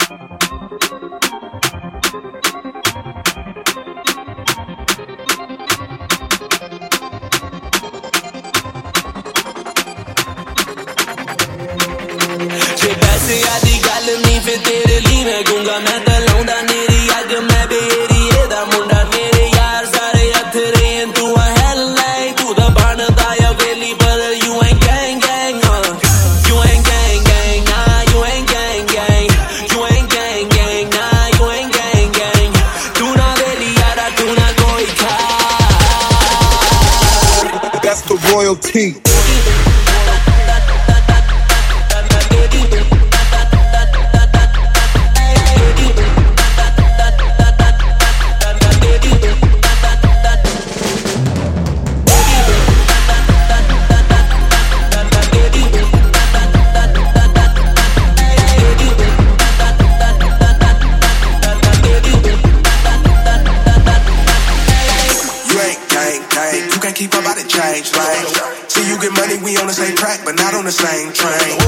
पैसे दी गल नहीं फिर तेरे लिए मैं गूंगा मैं तो लाउंदा नेरी अग मैं बेरिए दा मुंडा मेरे यार सारे हथरे तू hell like तू दा बनदा या वेली but you ain't gang gang you ain't gang gang nah you ain't gang gang you ain't gang gang nah you ain't gang gang तू ना वेली यारा तू ना कोई खा That's the royalty. You can't keep up, I done change, like. See you get money, we on the same track, but not on the same train.